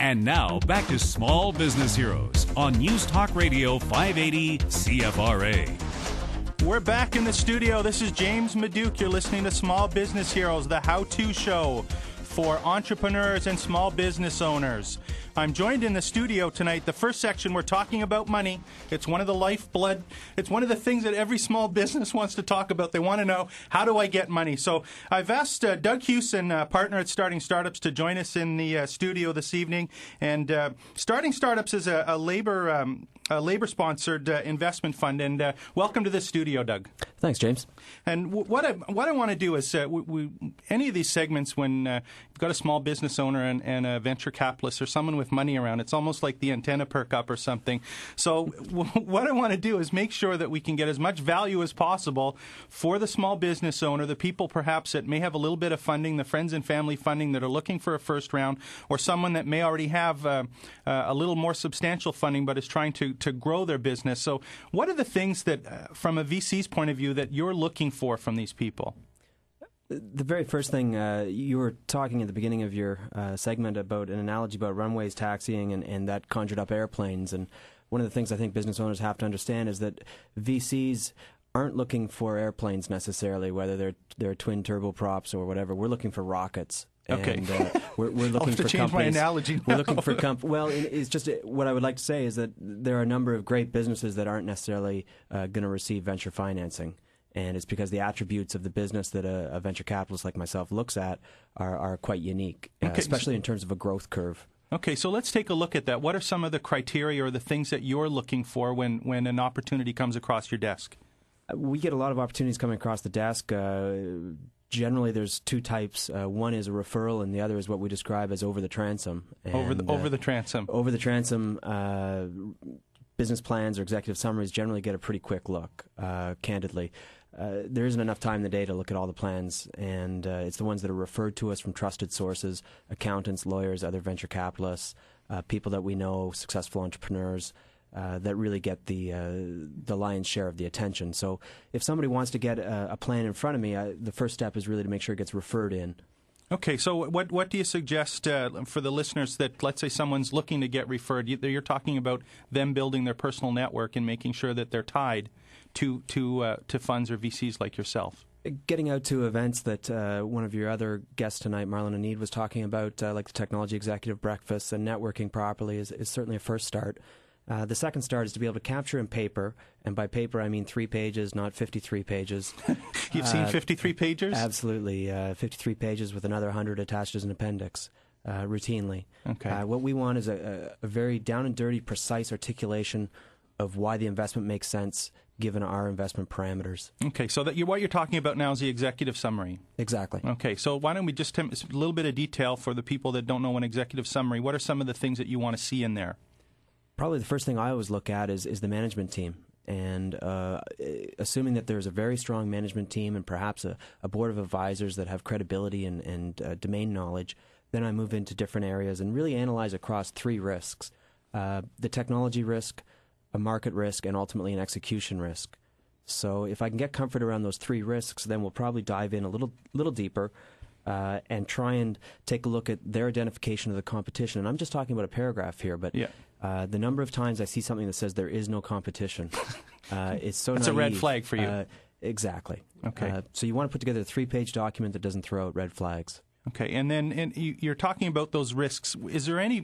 And now, back to Small Business Heroes on News Talk Radio 580 CFRA. We're back in the studio. This is James Maduke. You're listening to Small Business Heroes, the how-to show for entrepreneurs and small business owners. I'm joined in the studio tonight. The first section, we're talking about money. It's one of the lifeblood. It's one of the things that every small business wants to talk about. They want to know, how do I get money? So I've asked Doug Hewson, partner at Starting Startups, to join us in the studio this evening. And Starting Startups is a labor-sponsored investment fund. And welcome to the studio, Doug. Thanks, James. And what I want to do is, any of these segments, when you've got a small business owner and a venture capitalist or someone with money around, it's almost like the antenna perk up or something. So what I want to do is make sure that we can get as much value as possible for the small business owner, the people perhaps that may have a little bit of funding, the friends and family funding that are looking for a first round, or someone that may already have a little more substantial funding but is trying to grow their business. So what are the things that, from a VC's point of view, that you're looking for from these people? The very first thing, you were talking at the beginning of your segment about an analogy about runways, taxiing, and that conjured up airplanes. And one of the things I think business owners have to understand is that VCs aren't looking for airplanes necessarily, whether they're twin turboprops or whatever. We're looking for rockets. Okay. And we're looking I'll have to for change companies. my analogy now. We're looking for well, it's just what I would like to say is that there are a number of great businesses that aren't necessarily going to receive venture financing. And it's because the attributes of the business that a venture capitalist like myself looks at are quite unique, especially in terms of a growth curve. Okay, so let's take a look at that. What are some of the criteria or the things that you're looking for when an opportunity comes across your desk? We get a lot of opportunities coming across the desk. Generally, there's two types. One is a referral, and the other is what we describe as over the transom. And, over the transom. Over the transom, business plans or executive summaries generally get a pretty quick look, candidly. There isn't enough time in the day to look at all the plans, and it's the ones that are referred to us from trusted sources, accountants, lawyers, other venture capitalists, people that we know, successful entrepreneurs, that really get the lion's share of the attention. So if somebody wants to get a plan in front of me, the first step is really to make sure it gets referred in. Okay, so what do you suggest for the listeners that, let's say, someone's looking to get referred? You're talking about them building their personal network and making sure that they're tied to funds or VCs like yourself. Getting out to events that one of your other guests tonight, Marlon Anid, was talking about, like the Technology Executive Breakfast, and networking properly is certainly a first start. The second start is to be able to capture in paper, and by paper I mean 3 pages, not 53 pages. You've seen 53 pages? Absolutely. 53 pages with another 100 attached as an appendix, routinely. Okay. What we want is a very down and dirty, precise articulation of why the investment makes sense given our investment parameters. Okay, so what you're talking about now is the executive summary. Exactly. Okay, so why don't we just a little bit of detail for the people that don't know an executive summary. What are some of the things that you want to see in there? Probably the first thing I always look at is the management team. And assuming that there's a very strong management team and perhaps a board of advisors that have credibility and domain knowledge, then I move into different areas and really analyze across 3 risks. The technology risk, a market risk, and ultimately an execution risk. So if I can get comfort around those 3 risks, then we'll probably dive in a little deeper and try and take a look at their identification of the competition. And I'm just talking about a paragraph here, but the number of times I see something that says there is no competition, it's so That's naive. a red flag for you. Exactly. Okay. So you want to put together a 3-page document that doesn't throw out red flags. Okay, and then you're talking about those risks. Is there any,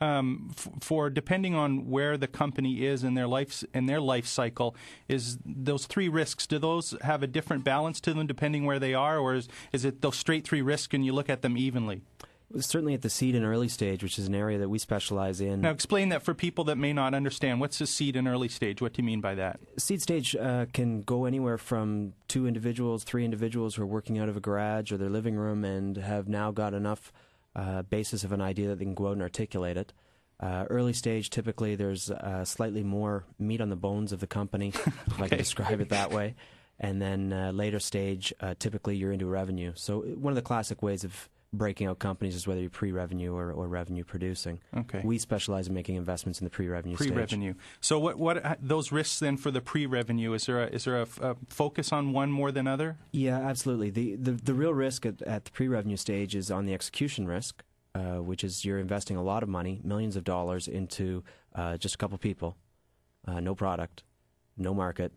for depending on where the company is in their life cycle, is those 3 risks? Do those have a different balance to them depending where they are, or is it those straight 3 risks and you look at them evenly? Certainly at the seed and early stage, which is an area that we specialize in. Now, explain that for people that may not understand. What's the seed and early stage? What do you mean by that? Seed stage can go anywhere from 2 individuals, 3 individuals who are working out of a garage or their living room and have now got enough basis of an idea that they can go out and articulate it. Early stage, typically there's slightly more meat on the bones of the company, if I can describe it that way. And then later stage, typically you're into revenue. So one of the classic ways of breaking out companies is whether you're pre-revenue or revenue producing. Okay. We specialize in making investments in the pre-revenue stage. Pre-revenue. So what those risks then for the pre-revenue, is there a focus on one more than other? Yeah, absolutely. The real risk at the pre-revenue stage is on the execution risk. which is you're investing a lot of money, millions of dollars, into just a couple people, no product, no market,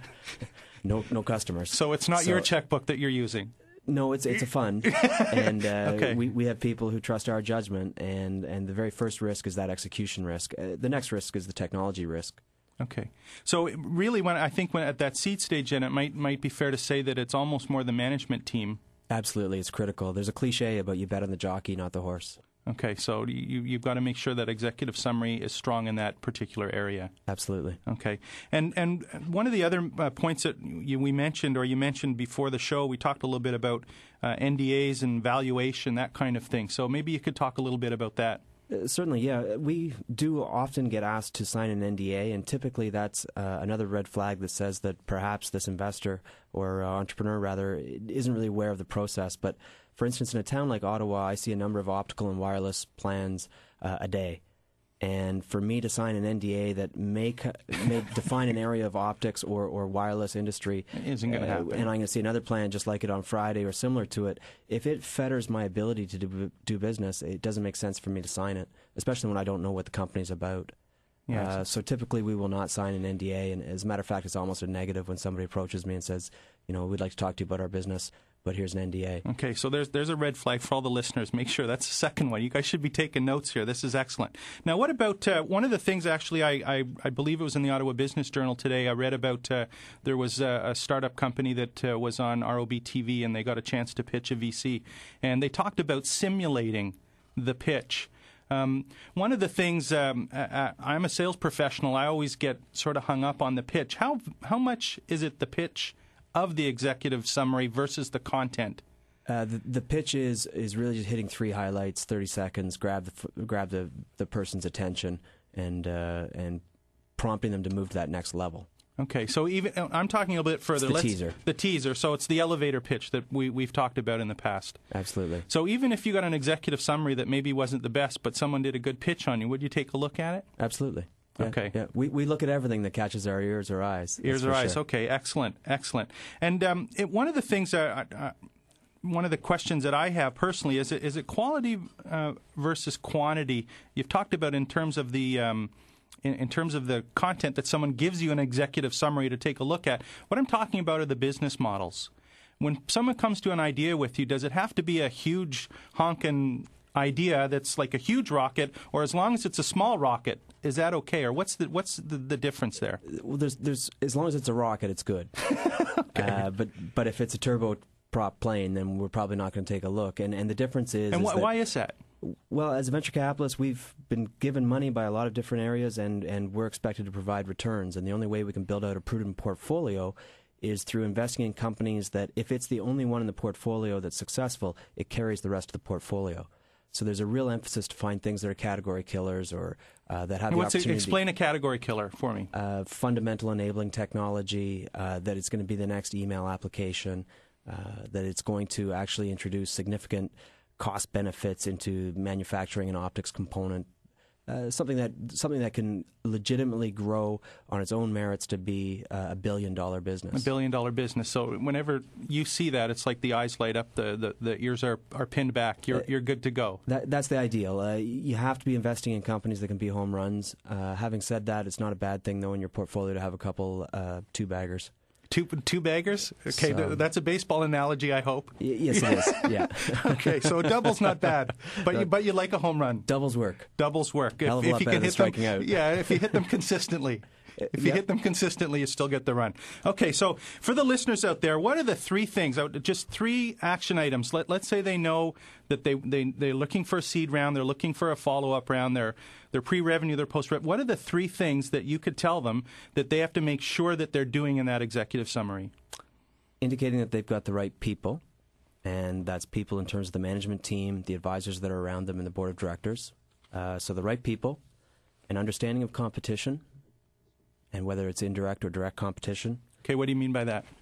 no customers. So it's not your checkbook that you're using? No, it's a fund, and Okay. we have people who trust our judgment, and the very first risk is that execution risk. The next risk is the technology risk. Okay. So really, when at that seed stage, then it might be fair to say that it's almost more the management team. Absolutely, it's critical. There's a cliche about you bet on the jockey, not the horse. Okay, so you've got to make sure that executive summary is strong in that particular area. Absolutely. Okay, and one of the other points that we mentioned, or you mentioned before the show, we talked a little bit about NDAs and valuation, that kind of thing. So maybe you could talk a little bit about that. Certainly, yeah. We do often get asked to sign an NDA, and typically that's another red flag that says that perhaps this investor or entrepreneur, rather, isn't really aware of the process. But, for instance, in a town like Ottawa, I see a number of optical and wireless plans a day. And for me to sign an NDA that may define an area of optics or wireless industry, isn't going to happen. And I'm going to see another plan just like it on Friday or similar to it, if it fetters my ability to do business, it doesn't make sense for me to sign it, especially when I don't know what the company's about. Yes. So typically we will not sign an NDA, and as a matter of fact, it's almost a negative when somebody approaches me and says, we'd like to talk to you about our business, but here's an NDA. Okay, so there's a red flag for all the listeners. Make sure that's the second one. You guys should be taking notes here. This is excellent. Now, what about one of the things, actually, I believe it was in the Ottawa Business Journal today, I read about there was a startup company that was on ROB TV, and they got a chance to pitch a VC, and they talked about simulating the pitch. One of the things, I'm a sales professional, I always get sort of hung up on the pitch. How much is it the pitch of the executive summary versus the content? The pitch is really just hitting three highlights, 30 seconds, grab the person's attention, and prompting them to move to that next level. Okay, so even I'm talking a bit further. It's the teaser. The teaser. So it's the elevator pitch that we've talked about in the past. Absolutely. So even if you got an executive summary that maybe wasn't the best, but someone did a good pitch on you, would you take a look at it? Absolutely. Yeah, okay. Yeah. We look at everything that catches our ears or eyes. Ears or eyes. Sure. Okay. Excellent. And one of the things, one of the questions that I have personally is it quality versus quantity? You've talked about in terms of the in terms of the content that someone gives you an executive summary to take a look at. What I'm talking about are the business models. When someone comes to an idea with you, does it have to be a huge honking idea that's like a huge rocket, or as long as it's a small rocket, is that okay? Or what's the difference there? Well, there's as long as it's a rocket, it's good. Okay. But if it's a turboprop plane, then we're probably not going to take a look. And the difference is... And why is that? Well, as a venture capitalist, we've been given money by a lot of different areas, and we're expected to provide returns. And the only way we can build out a prudent portfolio is through investing in companies that, if it's the only one in the portfolio that's successful, it carries the rest of the portfolio. So there's a real emphasis to find things that are category killers or that have the opportunity. Explain a category killer for me. Fundamental enabling technology, that it's going to be the next email application, that it's going to actually introduce significant cost benefits into manufacturing an optics component, something that can legitimately grow on its own merits to be a $1 billion business. $1 billion business. So whenever you see that, it's like the eyes light up, the ears are pinned back. You're good to go. That's the ideal. You have to be investing in companies that can be home runs. Having said that, it's not a bad thing, though, in your portfolio to have a couple two-baggers. Two baggers? Okay, so, that's a baseball analogy, I hope. Yes, it is. Yeah. Okay, so a double's not bad, but you like a home run. Doubles work. Doubles work. Hell of a lot better than striking out. Yeah, if you hit them consistently. If you hit them consistently, you still get the run. Okay, so for the listeners out there, what are the three things, just three action items? Let's say they know that they're looking for a seed round, they're looking for a follow-up round, they're pre-revenue, they're post-revenue. What are the three things that you could tell them that they have to make sure that they're doing in that executive summary? Indicating that they've got the right people, and that's people in terms of the management team, the advisors that are around them, and the board of directors. So the right people, an understanding of competition, and whether it's indirect or direct competition. Okay, what do you mean by that?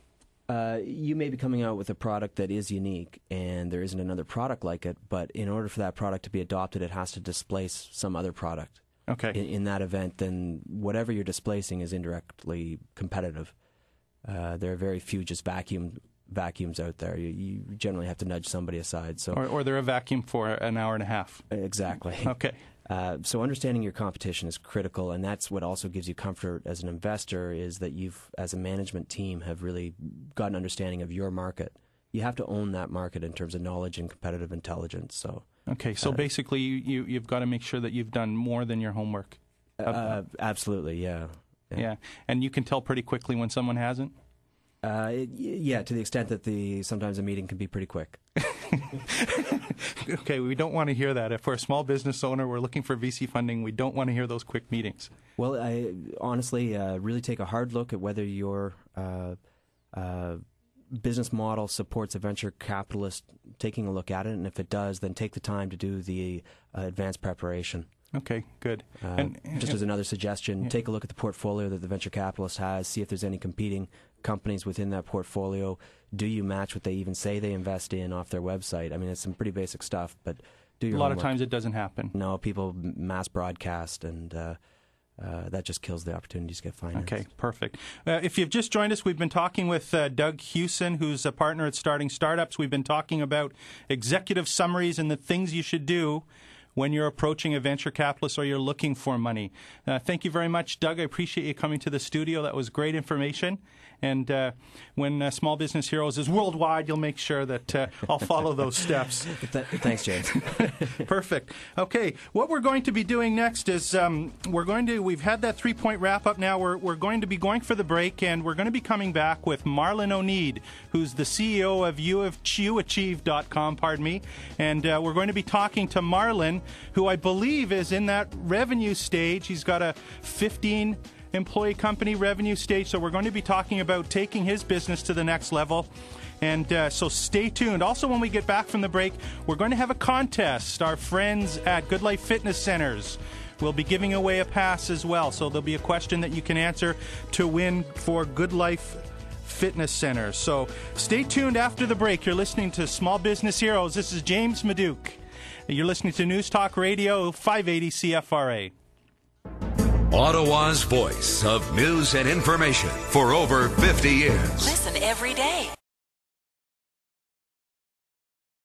You may be coming out with a product that is unique, and there isn't another product like it, but in order for that product to be adopted, it has to displace some other product. Okay. In that event, then whatever you're displacing is indirectly competitive. There are very few just vacuum vacuums out there. You generally have to nudge somebody aside. So, or they're a vacuum for an hour and a half. Exactly. Okay. So understanding your competition is critical, and that's what also gives you comfort as an investor, is that you've, as a management team, have really got an understanding of your market. You have to own that market in terms of knowledge and competitive intelligence. So, okay, so basically you've got to make sure that you've done more than your homework. Absolutely, yeah. And you can tell pretty quickly when someone hasn't? Yeah, to the extent that sometimes a meeting can be pretty quick. Okay, we don't want to hear that. If we're a small business owner, we're looking for VC funding, we don't want to hear those quick meetings. Well, I honestly really take a hard look at whether your business model supports a venture capitalist taking a look at it, and if it does, then take the time to do the advanced preparation. Okay, good. Just as another suggestion, take a look at the portfolio that the venture capitalist has, see if there's any competing companies within that portfolio. Do you match what they even say they invest in off their website? I mean, it's some pretty basic stuff, but do your homework. A lot of times it doesn't happen. No, people mass broadcast, and that just kills the opportunities to get financed. Okay, perfect. If you've just joined us, we've been talking with Doug Hewson, who's a partner at Starting Startups. We've been talking about executive summaries and the things you should do when you're approaching a venture capitalist or you're looking for money. Thank you very much, Doug. I appreciate you coming to the studio. That was great information. And when Small Business Heroes is worldwide, you'll make sure that I'll follow those steps. Thanks, James. Perfect. Okay, what we're going to be doing next is we've had that 3-point wrap-up now. We're going to be going for the break, and we're going to be coming back with Marlon O'Neid, who's the CEO of YouAchieve.com, pardon me. And we're going to be talking to Marlon, who I believe is in that revenue stage. He's got a 15-employee company revenue stage, so we're going to be talking about taking his business to the next level. And so stay tuned. Also, when we get back from the break, we're going to have a contest. Our friends at Good Life Fitness Centers will be giving away a pass as well. So there'll be a question that you can answer to win for Good Life Fitness Centers. So stay tuned after the break. You're listening to Small Business Heroes. This is James Maduke. You're listening to News Talk Radio 580 CFRA. Ottawa's voice of news and information for over 50 years. Listen every day.